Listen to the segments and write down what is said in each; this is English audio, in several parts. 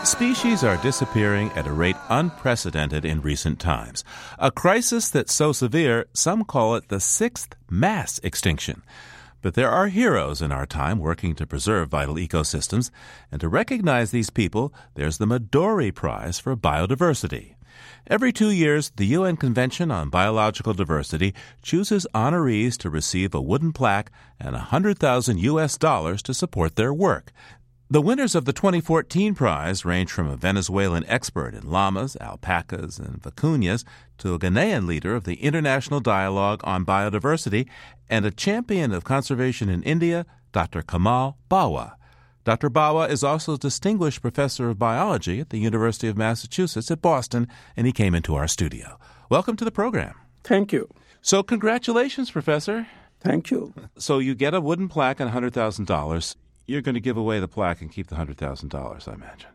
Species are disappearing at a rate unprecedented in recent times. A crisis that's so severe, some call it the sixth mass extinction. But there are heroes in our time working to preserve vital ecosystems, and to recognize these people, there's the Midori Prize for Biodiversity. Every 2 years, the UN Convention on Biological Diversity chooses honorees to receive a wooden plaque and $100,000 to support their work. The winners of the 2014 prize range from a Venezuelan expert in llamas, alpacas, and vicuñas to a Ghanaian leader of the International Dialogue on Biodiversity and a champion of conservation in India, Dr. Kamal Bawa. Dr. Bawa is also a distinguished professor of biology at the University of Massachusetts at Boston, and he came into our studio. Welcome to the program. Thank you. So congratulations, Professor. Thank you. So you get a wooden plaque and $100,000. You're going to give away the plaque and keep the $100,000, I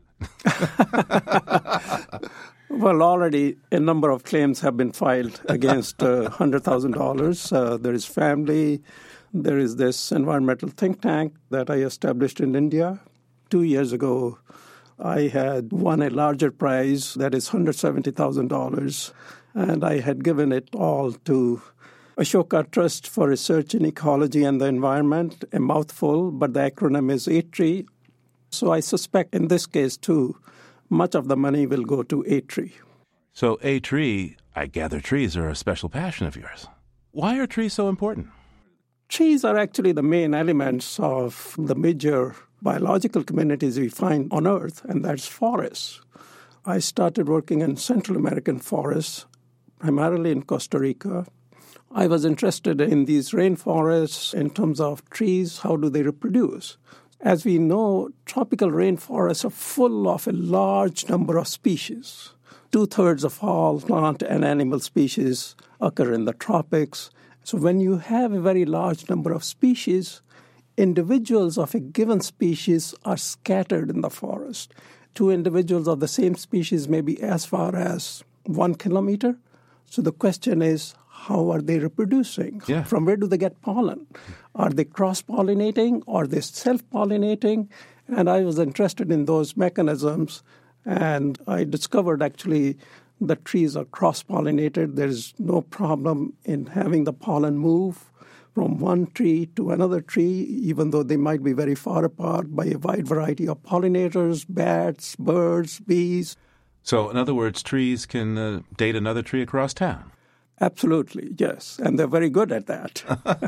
imagine. Well, already a number of claims have been filed against $100,000. There is family. There is this environmental think tank that I established in India. 2 years ago, I had won a larger prize that is $170,000, and I had given it all to Ashoka Trust for Research in Ecology and the Environment, a mouthful, but the acronym is ATREE. So I suspect in this case, too, much of the money will go to ATREE. So ATREE, I gather trees are a special passion of yours. Why are trees so important? Trees are actually the main elements of the major biological communities we find on Earth, and that's forests. I started working in Central American forests, primarily in Costa Rica. I was interested in these rainforests in terms of trees, how do they reproduce? As we know, tropical rainforests are full of a large number of species. 2/3 of all plant and animal species occur in the tropics. So when you have a very large number of species, individuals of a given species are scattered in the forest. 2 individuals of the same species may be as far as 1 kilometer. So the question is, how are they reproducing? Yeah. From where do they get pollen? Are they cross-pollinating? Are they self-pollinating? And I was interested in those mechanisms, and I discovered actually that trees are cross-pollinated. There's no problem in having the pollen move from one tree to another tree, even though they might be very far apart, by a wide variety of pollinators, bats, birds, bees. So, in other words, trees can date another tree across town. Absolutely, yes. And they're very good at that.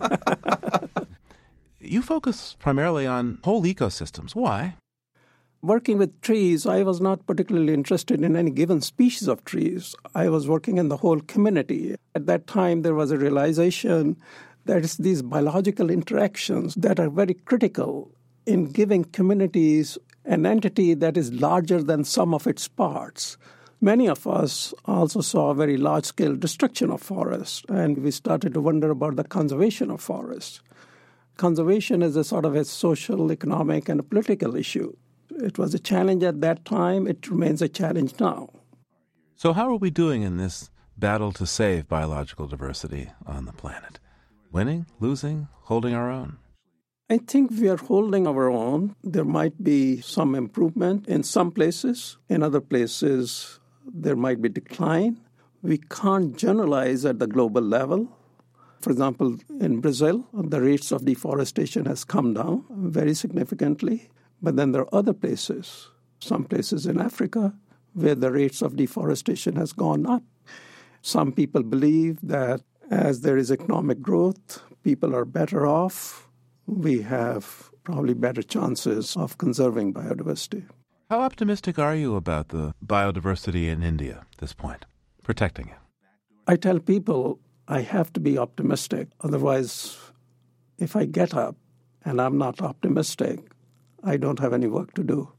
You focus primarily on whole ecosystems. Why? Working with trees, I was not particularly interested in any given species of trees. I was working in the whole community. At that time, there was a realization that it's these biological interactions that are very critical in giving communities an entity that is larger than sum of its parts. Many of us also saw a very large-scale destruction of forests, and we started to wonder about the conservation of forests. Conservation is a sort of a social, economic, and a political issue. It was a challenge at that time. It remains a challenge now. So how are we doing in this battle to save biological diversity on the planet? Winning, losing, holding our own? I think we are holding our own. There might be some improvement in some places. In other places, there might be decline. We can't generalize at the global level. For example, in Brazil, the rates of deforestation has come down very significantly. But then there are other places, some places in Africa, where the rates of deforestation has gone up. Some people believe that as there is economic growth, people are better off. We have probably better chances of conserving biodiversity. How optimistic are you about the biodiversity in India at this point, protecting it? I tell people I have to be optimistic. Otherwise, if I get up and I'm not optimistic, I don't have any work to do.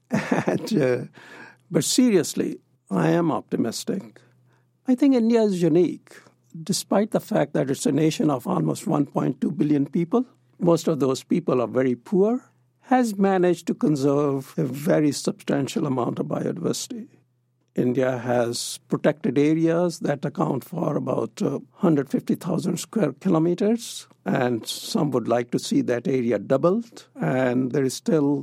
But seriously, I am optimistic. I think India is unique. Despite the fact that it's a nation of almost 1.2 billion people, most of those people are very poor, has managed to conserve a very substantial amount of biodiversity. India has protected areas that account for about 150,000 square kilometers, and some would like to see that area doubled. And there is still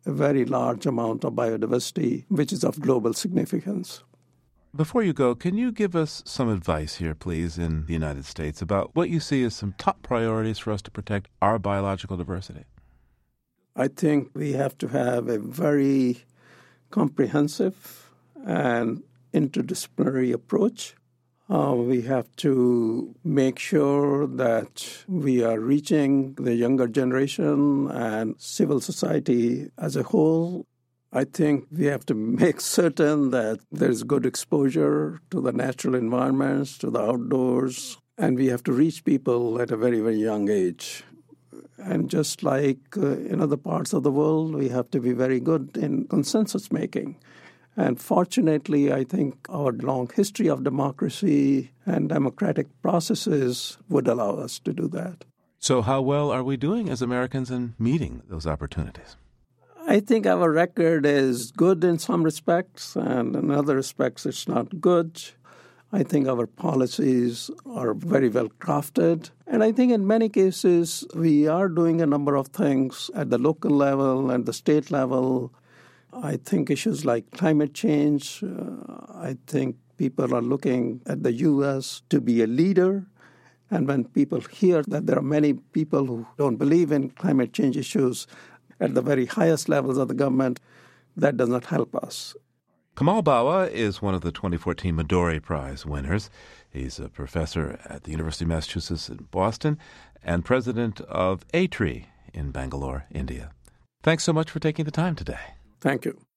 a very large amount of biodiversity, which is of global significance. Before you go, can you give us some advice here, please, in the United States about what you see as some top priorities for us to protect our biological diversity? I think we have to have a very comprehensive and interdisciplinary approach. We have to make sure that we are reaching the younger generation and civil society as a whole. I think we have to make certain that there's good exposure to the natural environments, to the outdoors, and we have to reach people at a very, very young age. And just like in other parts of the world, we have to be very good in consensus making. And fortunately, I think our long history of democracy and democratic processes would allow us to do that. So how well are we doing as Americans in meeting those opportunities? I think our record is good in some respects, and in other respects it's not good. I think our policies are very well crafted. And I think in many cases we are doing a number of things at the local level and the state level. I think issues like climate change, I think people are looking at the U.S. to be a leader. And when people hear that there are many people who don't believe in climate change issues at the very highest levels of the government, that does not help us. Kamal Bawa is one of the 2014 Midori Prize winners. He's a professor at the University of Massachusetts in Boston and president of A-Tree in Bangalore, India. Thanks so much for taking the time today. Thank you.